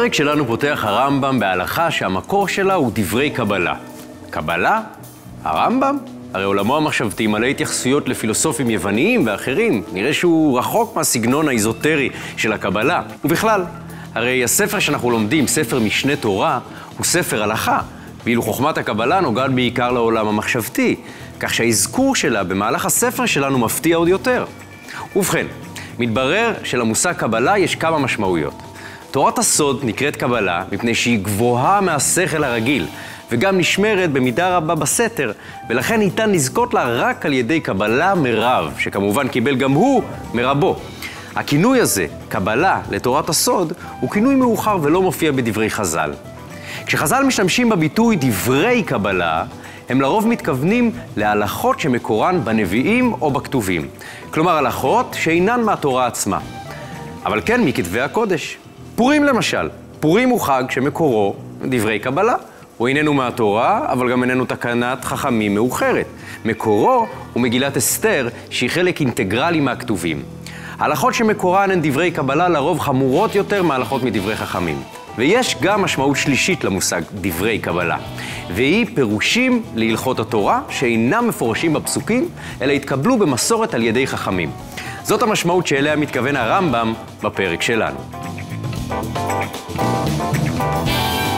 בפרק שלנו פותח הרמב"ם בהלכה שהמקור שלה הוא דברי קבלה. קבלה? הרמב"ם? הרי עולמו המחשבתי מלא התייחסויות לפילוסופים יווניים ואחרים. נראה שהוא רחוק מהסגנון האיזוטרי של הקבלה. ובכלל, הרי הספר שאנחנו לומדים, ספר משנה תורה, הוא ספר הלכה, ואילו חוכמת הקבלה נוגעת בעיקר לעולם המחשבתי, כך שהאזכור שלה במהלך הספר שלנו מפתיע עוד יותר. ובכן, מתברר שלמושג קבלה יש כמה משמעויות. תורת הסוד נקראת קבלה מפני שהיא גבוהה מהשכל הרגיל, וגם נשמרת במידה רבה בסתר, ולכן ניתן לזכות לה רק על ידי קבלה מרב, שכמובן קיבל גם הוא מרבו. הכינוי הזה, קבלה לתורת הסוד, הוא כינוי מאוחר ולא מופיע בדברי חז"ל. כשחז"ל משתמשים בביטוי דברי קבלה, הם לרוב מתכוונים להלכות שמקורן בנביאים או בכתובים. כלומר, הלכות שאינן מהתורה עצמה. אבל כן מכתבי הקודש. פורים למשל. פורים הוא חג שמקורו דברי קבלה. הוא איננו מהתורה, אבל גם איננו תקנת חכמים מאוחרת. מקורו הוא מגילת אסתר, שהיא חלק אינטגרלי מהכתובים. ההלכות שמקורן הן דברי קבלה לרוב חמורות יותר מההלכות מדברי חכמים. ויש גם משמעות שלישית למושג דברי קבלה, והיא פירושים להלכות התורה שאינם מפורשים בפסוקים, אלא התקבלו במסורת על ידי חכמים. זאת המשמעות שאליה מתכוון הרמב"ם בפרק שלנו.